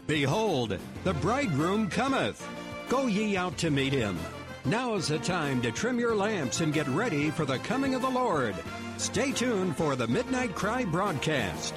Behold, the bridegroom cometh. Go ye out to meet him. Now is the time to trim your lamps and get ready for the coming of the Lord. Stay tuned for the Midnight Cry broadcast.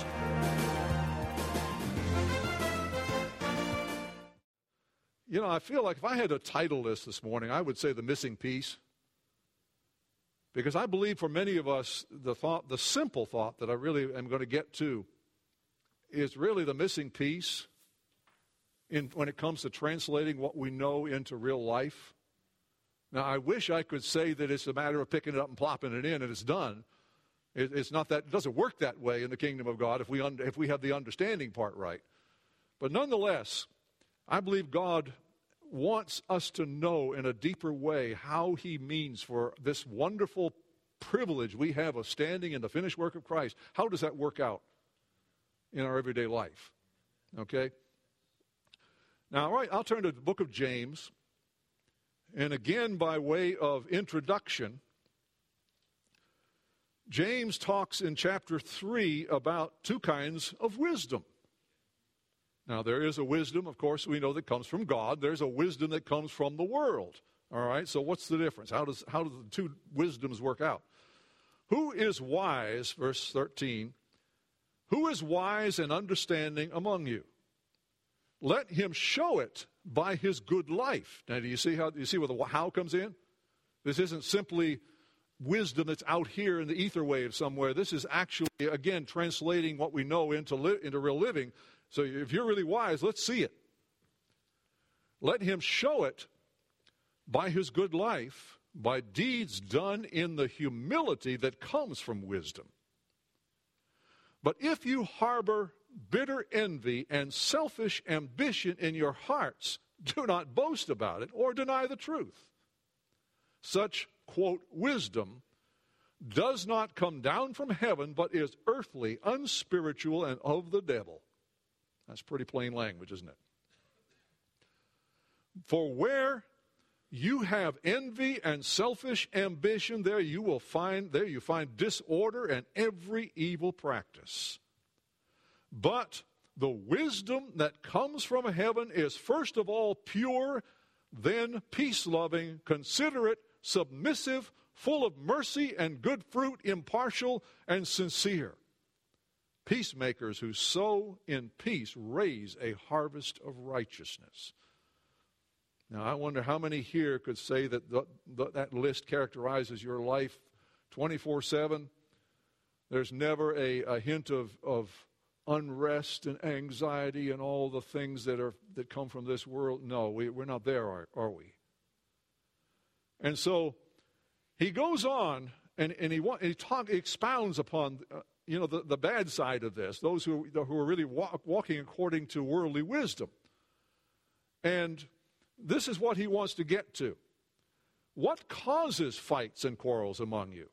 You know, I feel like if I had to title this morning, I would say The Missing Piece. Because I believe for many of us, the simple thought that I really am going to get to is really the missing piece when it comes to translating what we know into real life. Now, I wish I could say that it's a matter of picking it up and plopping it in and it's done. It's not that. It doesn't work that way in the kingdom of God if we have the understanding part right. But nonetheless, I believe God wants us to know in a deeper way how he means for this wonderful privilege we have of standing in the finished work of Christ. How does that work out in our everyday life? Okay? Now, all right, I'll turn to the book of James. And again, by way of introduction, James talks in chapter 3 about two kinds of wisdom. Now, there is a wisdom, of course, we know that comes from God. There's a wisdom that comes from the world. All right, so what's the difference? How do the two wisdoms work out? Who is wise, verse 13, who is wise and understanding among you? Let him show it by his good life. Now, do you see where the how comes in? This isn't simply wisdom that's out here in the ether wave somewhere. This is actually, again, translating what we know into real living. So if you're really wise, let's see it. Let him show it by his good life, by deeds done in the humility that comes from wisdom. But if you harbor bitter envy and selfish ambition in your hearts, do not boast about it or deny the truth. Such, quote, wisdom does not come down from heaven, but is earthly, unspiritual, and of the devil. That's pretty plain language, isn't it? For where you have envy and selfish ambition, there you find disorder and every evil practice. But the wisdom that comes from heaven is first of all pure, then peace-loving, considerate, submissive, full of mercy and good fruit, impartial and sincere. Peacemakers who sow in peace raise a harvest of righteousness. Now, I wonder how many here could say that that list characterizes your life 24/7. There's never a hint of unrest and anxiety and all the things that come from this world. No, we're not there, are we? And so he goes on and he expounds upon the bad side of this, those who are really walking according to worldly wisdom. And this is what he wants to get to. What causes fights and quarrels among you?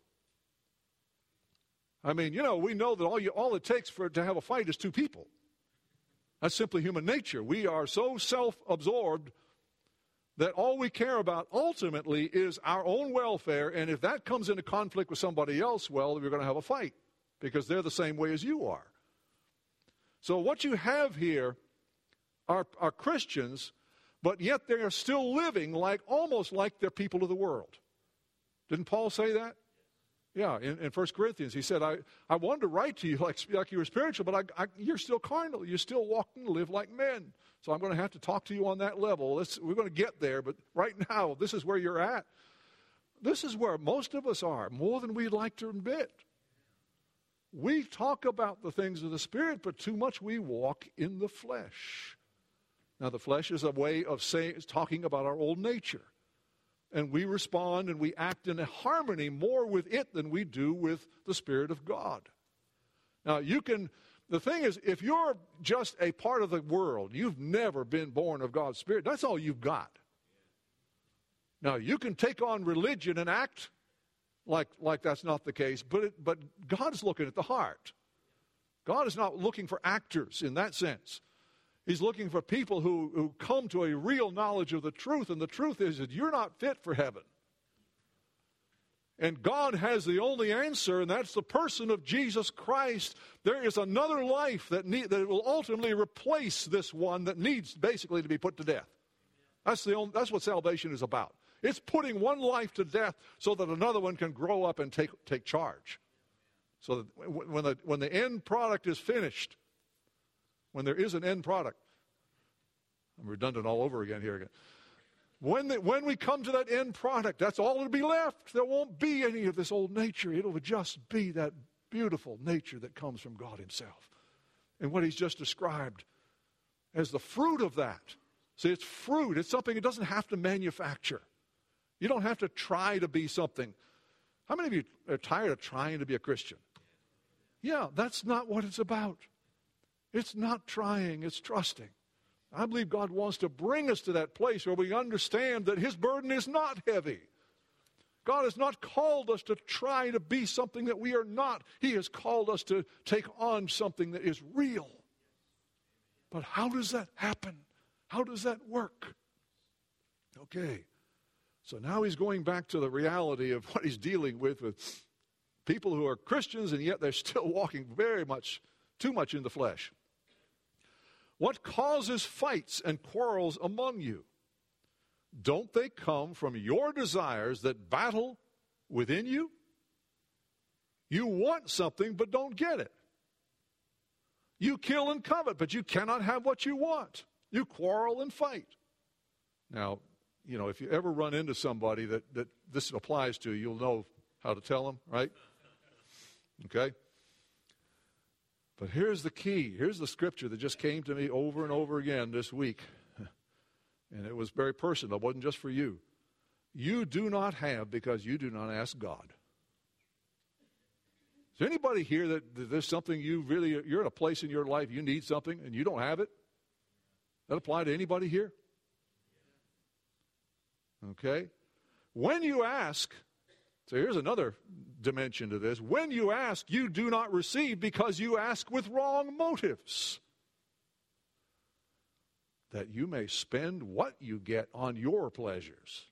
I mean, we know that all it takes to have a fight is two people. That's simply human nature. We are so self-absorbed that all we care about ultimately is our own welfare, and if that comes into conflict with somebody else, well, you're going to have a fight because they're the same way as you are. So what you have here are Christians, but yet they are still living almost like they're people of the world. Didn't Paul say that? Yeah, in 1 Corinthians, he said, I wanted to write to you like you were spiritual, but you're still carnal. You still walk and live like men. So I'm going to have to talk to you on that level. We're going to get there, but right now, this is where you're at. This is where most of us are, more than we'd like to admit. We talk about the things of the Spirit, but too much we walk in the flesh. Now, the flesh is a way of talking about our old nature. And we respond and we act in a harmony more with it than we do with the Spirit of God. Now, the thing is, if you're just a part of the world, you've never been born of God's Spirit, that's all you've got. Now, you can take on religion and act like that's not the case, but God's looking at the heart. God is not looking for actors in that sense. He's looking for people who come to a real knowledge of the truth, and the truth is that you're not fit for heaven. And God has the only answer, and that's the person of Jesus Christ. There is another life that will ultimately replace this one that needs basically to be put to death. That's what salvation is about. It's putting one life to death so that another one can grow up and take charge. So that when the end product is finished, when there is an end product, I'm redundant all over again here. When we come to that end product, that's all that'll be left. There won't be any of this old nature. It'll just be that beautiful nature that comes from God himself. And what he's just described as the fruit of that. See, it's fruit. It's something it doesn't have to manufacture. You don't have to try to be something. How many of you are tired of trying to be a Christian? Yeah, that's not what it's about. It's not trying, it's trusting. I believe God wants to bring us to that place where we understand that his burden is not heavy. God has not called us to try to be something that we are not. He has called us to take on something that is real. But how does that happen? How does that work? Okay, so now he's going back to the reality of what he's dealing with people who are Christians and yet they're still walking too much in the flesh. What causes fights and quarrels among you? Don't they come from your desires that battle within you? You want something but don't get it. You kill and covet, but you cannot have what you want. You quarrel and fight. Now, if you ever run into somebody that this applies to, you'll know how to tell them, right? Okay? But here's the key. Here's the scripture that just came to me over and over again this week. And it was very personal. It wasn't just for you. You do not have because you do not ask God. Is there anybody here that there's something you're in a place in your life you need something and you don't have it? That apply to anybody here? Okay. When you ask, so here's another dimension to this. When you ask, you do not receive because you ask with wrong motives, that you may spend what you get on your pleasures.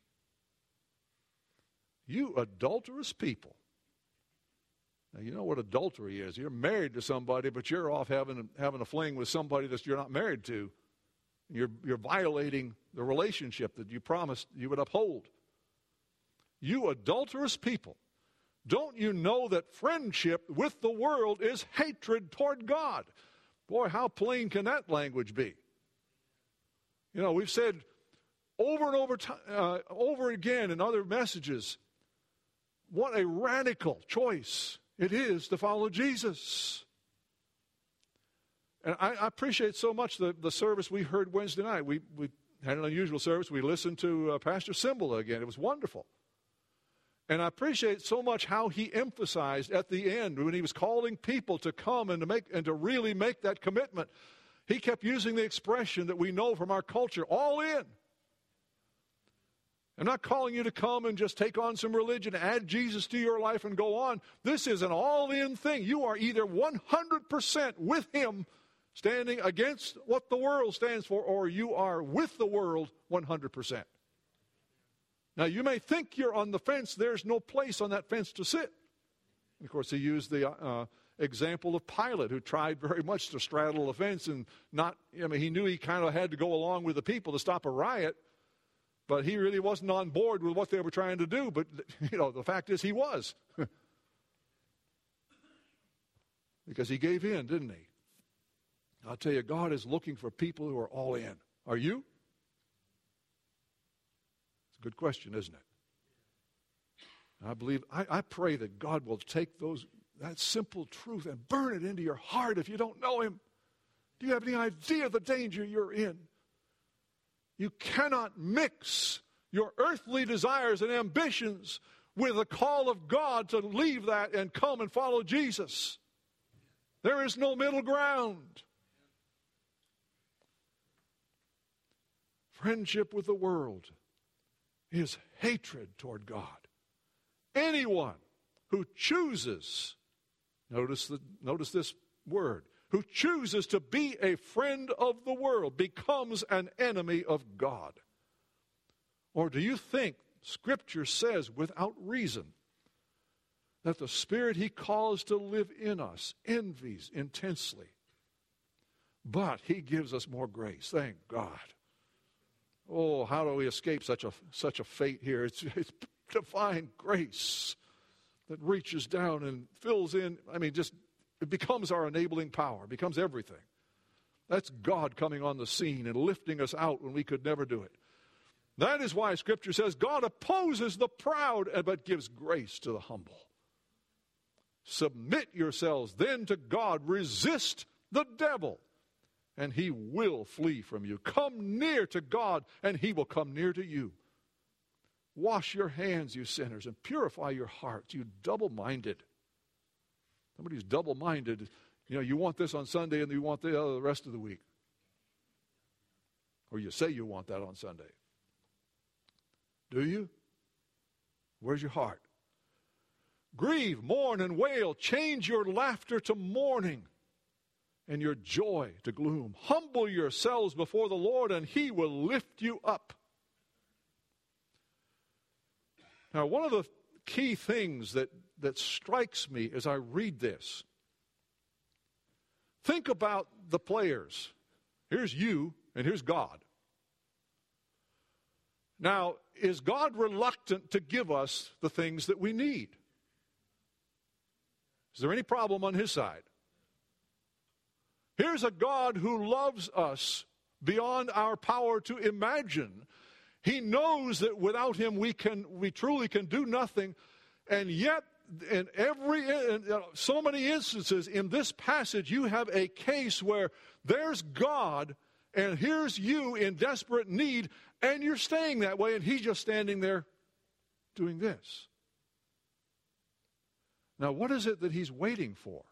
You adulterous people. Now, you know what adultery is. You're married to somebody, but you're off having a fling with somebody that you're not married to. You're violating the relationship that you promised you would uphold. You adulterous people. Don't you know that friendship with the world is hatred toward God? Boy, how plain can that language be? We've said over and over again in other messages, what a radical choice it is to follow Jesus. And I appreciate so much the service we heard Wednesday night. We had an unusual service. We listened to Pastor Cymbala again. It was wonderful. And I appreciate so much how he emphasized at the end when he was calling people to come and to really make that commitment. He kept using the expression that we know from our culture, all in. I'm not calling you to come and just take on some religion, add Jesus to your life and go on. This is an all-in thing. You are either 100% with him, standing against what the world stands for, or you are with the world 100%. Now, you may think you're on the fence. There's no place on that fence to sit. And of course, he used the example of Pilate, who tried very much to straddle the fence and he knew he kind of had to go along with the people to stop a riot, but he really wasn't on board with what they were trying to do. But, the fact is he was. Because he gave in, didn't he? I'll tell you, God is looking for people who are all in. Are you? It's a good question, isn't it? I pray that God will take that simple truth and burn it into your heart if you don't know him. Do you have any idea the danger you're in? You cannot mix your earthly desires and ambitions with the call of God to leave that and come and follow Jesus. There is no middle ground. Friendship with the world is hatred toward God. Anyone who chooses, notice this word, who chooses to be a friend of the world becomes an enemy of God. Or do you think Scripture says without reason that the Spirit He caused to live in us envies intensely. But He gives us more grace. Thank God. Oh, how do we escape such a fate here? It's divine grace that reaches down and fills in. It becomes our enabling power, becomes everything. That's God coming on the scene and lifting us out when we could never do it. That is why Scripture says God opposes the proud but gives grace to the humble. Submit yourselves then to God. Resist the devil, and he will flee from you. Come near to God, and He will come near to you. Wash your hands, you sinners, and purify your hearts, you double-minded. Somebody who's double-minded, you want this on Sunday and you want the rest of the week. Or you say you want that on Sunday. Do you? Where's your heart? Grieve, mourn, and wail. Change your laughter to mourning and your joy to gloom. Humble yourselves before the Lord, and He will lift you up. Now, one of the key things that strikes me as I read this, think about the players. Here's you, and here's God. Now, is God reluctant to give us the things that we need? Is there any problem on His side? Here's a God who loves us beyond our power to imagine. He knows that without Him we truly can do nothing, and yet in so many instances in this passage you have a case where there's God and here's you in desperate need, and you're staying that way, and He's just standing there doing this. Now, what is it that He's waiting for?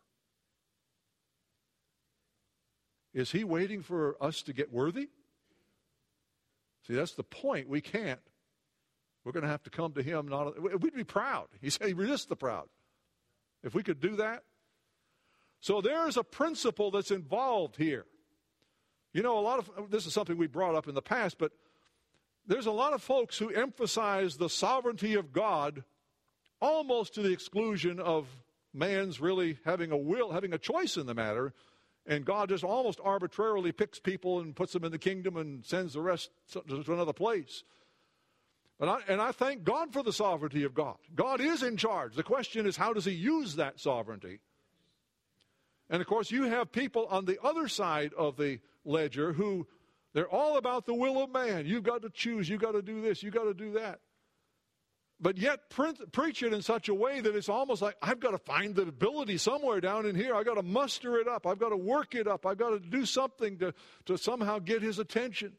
Is He waiting for us to get worthy? See, that's the point. We can't. We're going to have to come to Him. We'd be proud. He said He resists the proud. If we could do that. So there's a principle that's involved here. This is something we brought up in the past, but there's a lot of folks who emphasize the sovereignty of God almost to the exclusion of man's really having a will, having a choice in the matter, and God just almost arbitrarily picks people and puts them in the kingdom and sends the rest to another place. And I thank God for the sovereignty of God. God is in charge. The question is, how does He use that sovereignty? And of course, you have people on the other side of the ledger who they're all about the will of man. You've got to choose. You've got to do this. You've got to do that. But yet preach it in such a way that it's almost like I've got to find the ability somewhere down in here. I've got to muster it up. I've got to work it up. I've got to do something to somehow get His attention.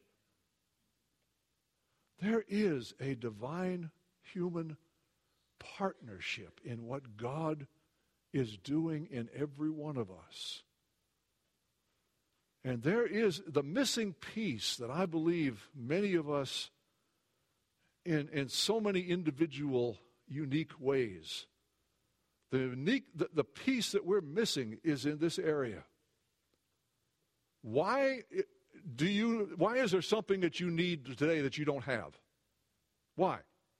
There is a divine human partnership in what God is doing in every one of us. And there is the missing piece that I believe many of us in so many individual, unique ways. The piece that we're missing is in this area. Why is there something that you need today that you don't have? Why?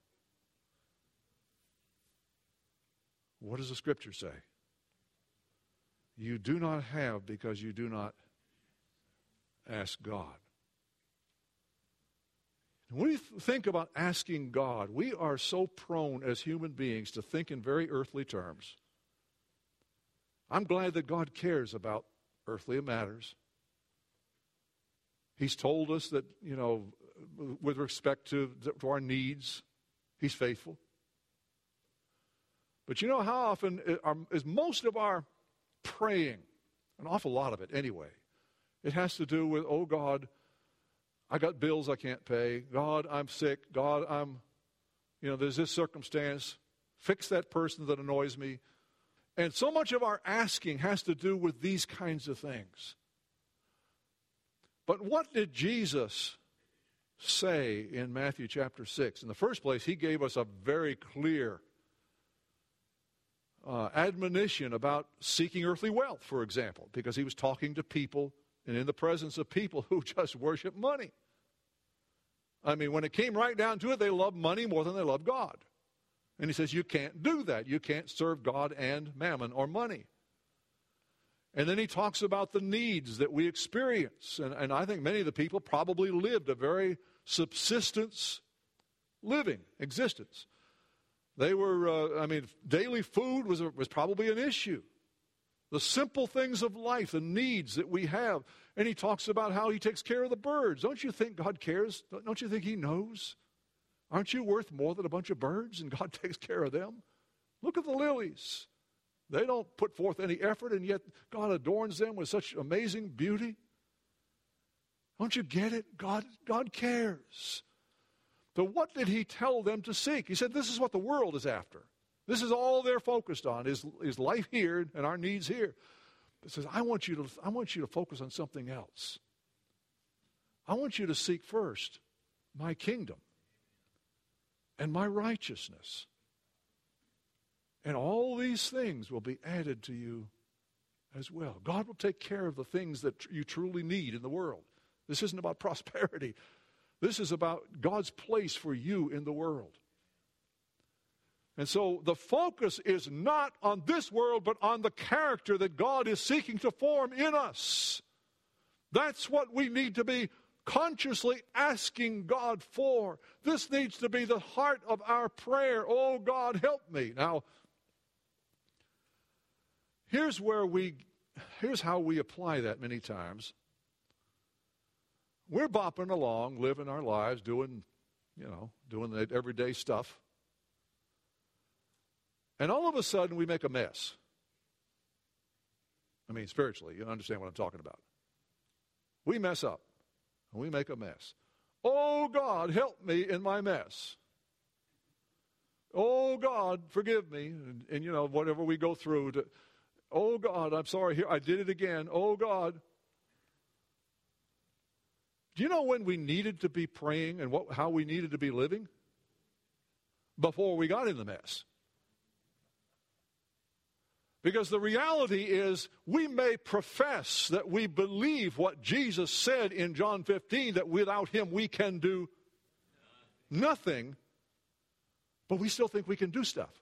What does the Scripture say? You do not have because you do not ask God. When we think about asking God, we are so prone as human beings to think in very earthly terms. I'm glad that God cares about earthly matters. He's told us that, with respect to our needs, He's faithful. But you know how often is most of our praying, an awful lot of it anyway, it has to do with, oh God, I got bills I can't pay. God, I'm sick. God, there's this circumstance. Fix that person that annoys me. And so much of our asking has to do with these kinds of things. But what did Jesus say in Matthew chapter 6? In the first place, He gave us a very clear admonition about seeking earthly wealth, for example, because He was talking to people and in the presence of people who just worship money. I mean, when it came right down to it, they loved money more than they loved God. And he says, you can't do that. You can't serve God and mammon or money. And then he talks about the needs that we experience. And I think many of the people probably lived a very subsistence living, existence. They were, daily food was probably an issue. The simple things of life, the needs that we have. And he talks about how he takes care of the birds. Don't you think God cares? Don't you think he knows? Aren't you worth more than a bunch of birds? And God takes care of them. Look at the lilies. They don't put forth any effort, and yet God adorns them with such amazing beauty. Don't you get it? God cares. So what did he tell them to seek? He said, this is what the world is after. This is all they're focused on, is life here and our needs here. He says, I want you to focus on something else. I want you to seek first my kingdom and my righteousness. And all these things will be added to you as well. God will take care of the things that you truly need in the world. This isn't about prosperity. This is about God's place for you in the world. And so the focus is not on this world, but on the character that God is seeking to form in us. That's what we need to be consciously asking God for. This needs to be the heart of our prayer. Oh, God, help me. Now, here's how we apply that many times. We're bopping along, living our lives, doing the everyday stuff. And all of a sudden, we make a mess. I mean, spiritually, you understand what I'm talking about. We mess up, and we make a mess. Oh, God, help me in my mess. Oh, God, forgive me. And whatever we go through. Oh, God, I'm sorry. Here, I did it again. Oh, God. Do you know when we needed to be praying and how we needed to be living? Before we got in the mess. Because the reality is, we may profess that we believe what Jesus said in John 15, that without him we can do nothing, but we still think we can do stuff.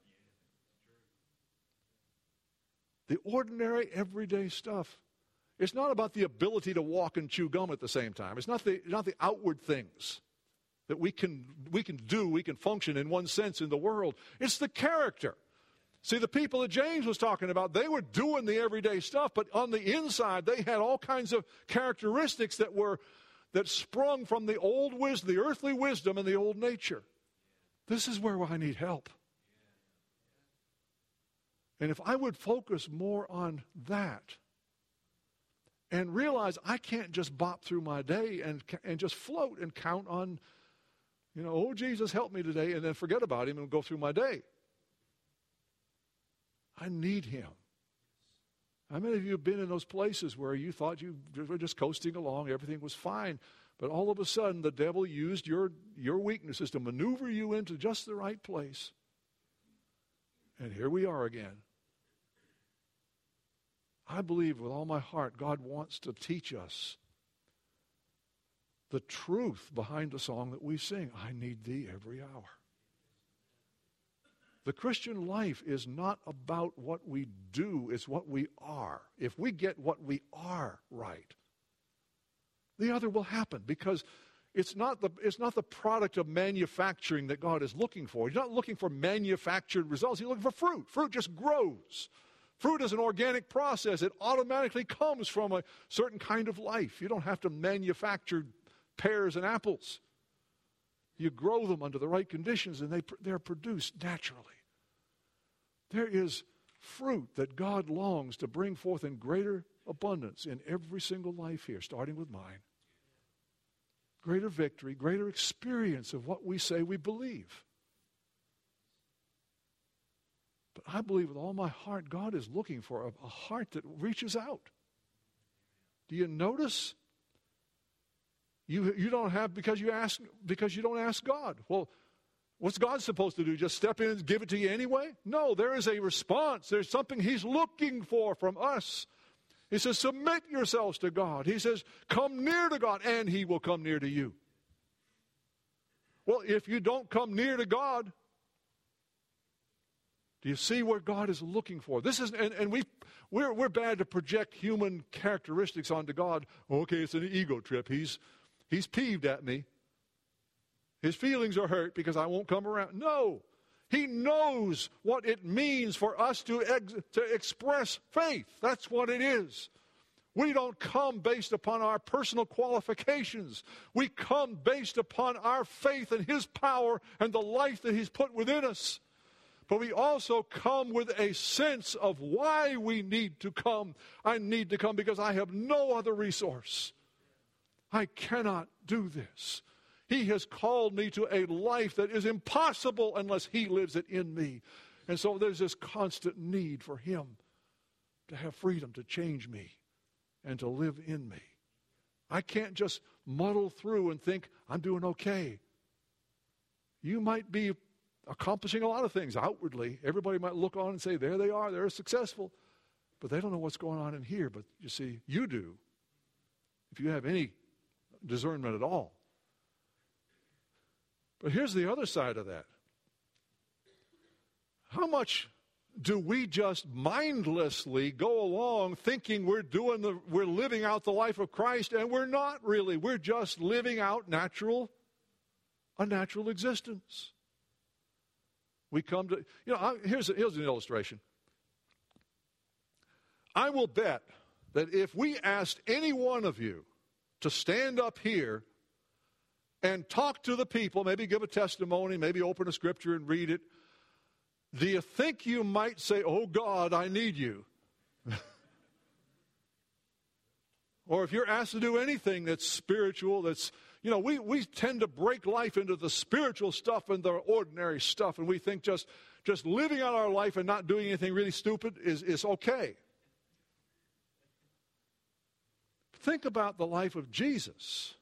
The ordinary, everyday stuff. It's not about the ability to walk and chew gum at the same time. It's not the outward things that we can function in one sense in the world. It's the character. See, the people that James was talking about, they were doing the everyday stuff, but on the inside, they had all kinds of characteristics that sprung from the old wisdom, the earthly wisdom, and the old nature. This is where I need help. And if I would focus more on that and realize I can't just bop through my day and just float and count on, oh, Jesus, help me today, and then forget about him and go through my day. I need him. How many of you have been in those places where you thought you were just coasting along, everything was fine, but all of a sudden the devil used your weaknesses to maneuver you into just the right place? And here we are again. I believe with all my heart God wants to teach us the truth behind the song that we sing, I need thee every hour. The Christian life is not about what we do, it's what we are. If we get what we are right, the other will happen, because it's not the product of manufacturing that God is looking for. He's not looking for manufactured results. He's looking for fruit. Fruit just grows. Fruit is an organic process. It automatically comes from a certain kind of life. You don't have to manufacture pears and apples. You grow them under the right conditions, and they're produced naturally. There is fruit that God longs to bring forth in greater abundance in every single life here, starting with mine. Greater victory, greater experience of what we say we believe. But I believe with all my heart, God is looking for a heart that reaches out. Do you notice? You don't have because you don't ask God. Well, what's God supposed to do? Just step in and give it to you anyway? No, there is a response. There's something he's looking for from us. He says, submit yourselves to God. He says, come near to God, and he will come near to you. Well, if you don't come near to God, Do you see where God is looking for? This is, and we're bad to project human characteristics onto God. Okay, it's an ego trip. He's peeved at me. His feelings are hurt because I won't come around. No, He knows what it means for us to express faith. That's what it is. We don't come based upon our personal qualifications. We come based upon our faith in His power and the life that He's put within us. But we also come with a sense of why we need to come. I need to come because I have no other resource. I cannot do this. He has called me to a life that is impossible unless He lives it in me. And so there's this constant need for Him to have freedom to change me and to live in me. I can't just muddle through and think I'm doing okay. You might be accomplishing a lot of things outwardly. Everybody might look on and say, there they are, they're successful. But they don't know what's going on in here. But you see, you do, if you have any discernment at all. But here's the other side of that. How much do we just mindlessly go along thinking we're living out the life of Christ, and we're not really. We're just living out a natural existence. We come to, here's an illustration. I will bet that if we asked any one of you to stand up here and talk to the people, maybe give a testimony, maybe open a scripture and read it, do you think you might say, oh God, I need you? Or if you're asked to do anything that's spiritual, that's, we tend to break life into the spiritual stuff and the ordinary stuff, and we think just living out our life and not doing anything really stupid is okay. Think about the life of Jesus.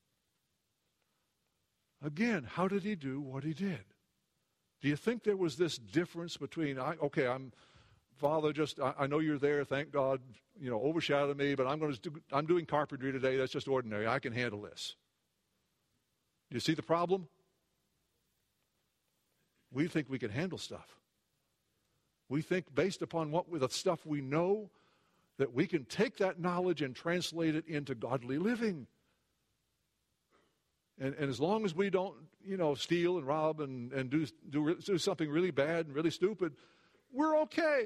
Again, how did He do what He did? Do you think there was this difference between, Father, I know you're there, thank God, overshadow me, but I'm doing carpentry today, that's just ordinary, I can handle this. Do you see the problem? We think we can handle stuff. We think based upon the stuff we know, that we can take that knowledge and translate it into godly living. And as long as we don't, steal and rob and do something really bad and really stupid, we're okay.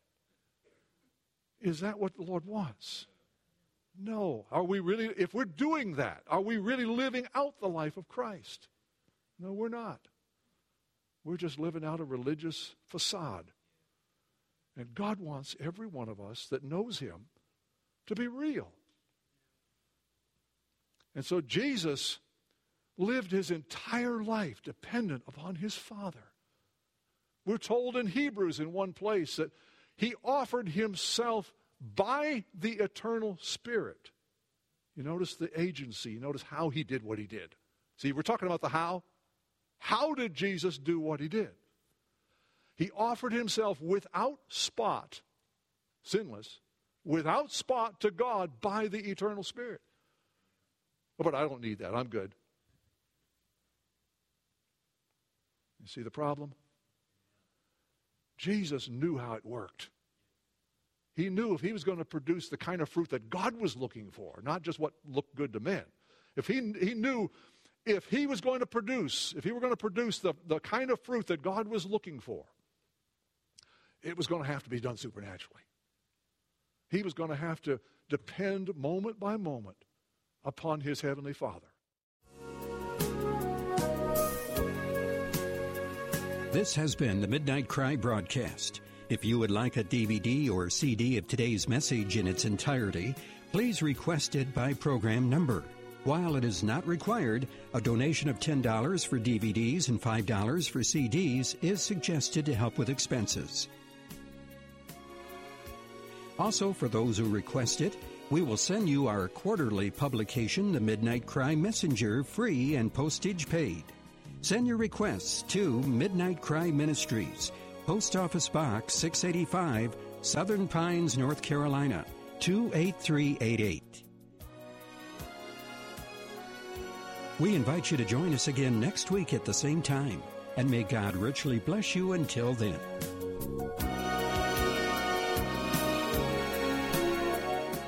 Is that what the Lord wants? No. Are we really, if we're doing that, are we really living out the life of Christ? No, we're not. We're just living out a religious facade. And God wants every one of us that knows Him to be real. And so Jesus lived His entire life dependent upon His Father. We're told in Hebrews in one place that He offered Himself by the eternal Spirit. You notice the agency. You notice how He did what He did. See, we're talking about the how. How did Jesus do what He did? He offered Himself without spot, sinless, without spot to God by the eternal Spirit. Oh, but I don't need that. I'm good. You see the problem? Jesus knew how it worked. He knew if He was going to produce the kind of fruit that God was looking for, not just what looked good to men. If he knew if He was going to produce, if He were going to produce the kind of fruit that God was looking for, it was going to have to be done supernaturally. He was going to have to depend moment by moment upon His Heavenly Father. This has been the Midnight Cry broadcast. If you would like a DVD or CD of today's message in its entirety, please request it by program number. While it is not required, a donation of $10 for DVDs and $5 for CDs is suggested to help with expenses. Also, for those who request it, we will send you our quarterly publication, The Midnight Cry Messenger, free and postage paid. Send your requests to Midnight Cry Ministries, Post Office Box 685, Southern Pines, North Carolina, 28388. We invite you to join us again next week at the same time, and may God richly bless you until then.